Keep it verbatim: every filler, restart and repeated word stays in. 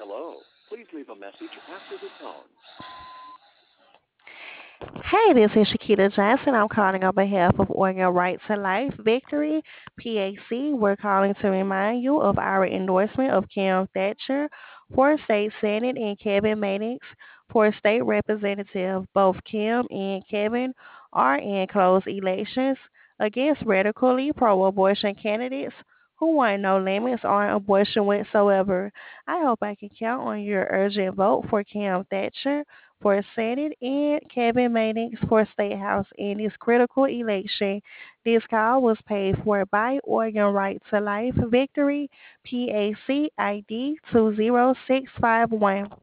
Hello. Please leave a message after the tone. Hey, this is Shakita Johnson. I'm calling on behalf of Oregon Right to Life Victory, P A C. We're calling to remind you of our endorsement of Kim Thatcher for state senate and Kevin Mannix for state representative. Both Kim and Kevin are in closed elections against radically pro-abortion candidates who want no limits on abortion whatsoever. I hope I can count on your urgent vote for Kim Thatcher for Senate and Kevin Mannix for State House in this critical election. This call was paid for by Oregon Right to Life Victory, P A C I D two zero six five one.